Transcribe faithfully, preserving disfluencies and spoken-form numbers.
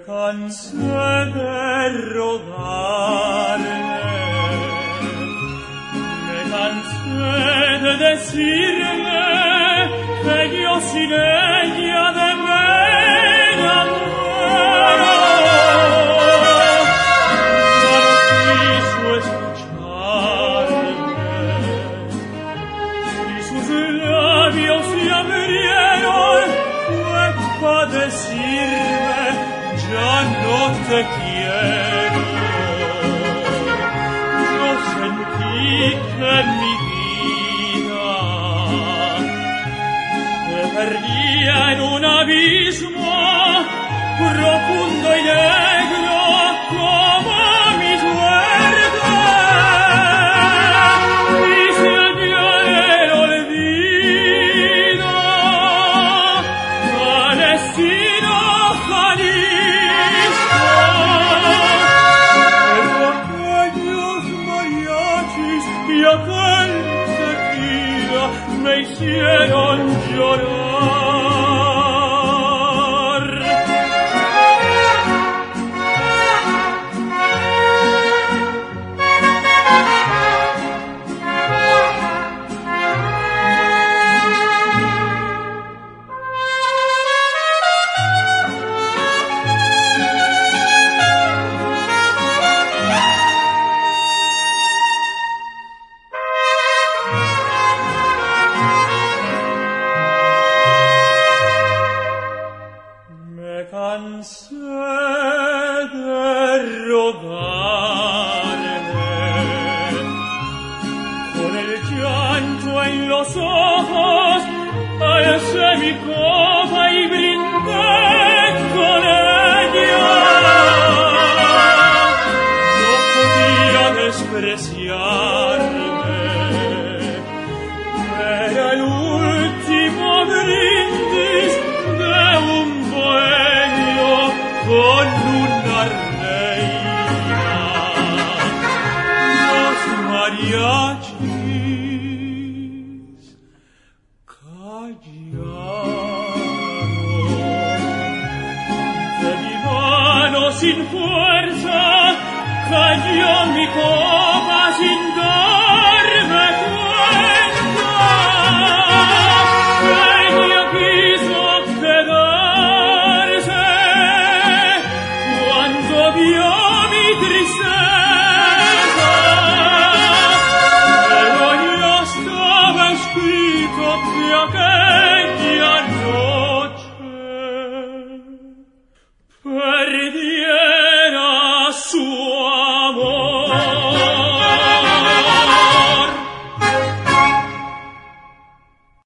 cansé de rogarle, me cansé de decirle que yo sin ella de veras muero. Ya no quiso escucharme, y sus labios se abrieron, fue para decirme: ya no te quiero. Yo sentí que mi vida se perdía en un abismo profundo y negro como mi suerte. Y se halló el olvido al destino Jalisco. Pero aquellos mariachis y aquel tequila me hicieron llorar. Cansé de rogarle, con el llanto en los ojos, alcé mi copa y brindé con ella. No podía despreciarme, era el último brindis de un bohemio con una reina. Los mariachis callaron, de mi mano sin fuerza cayó mi copa sin darme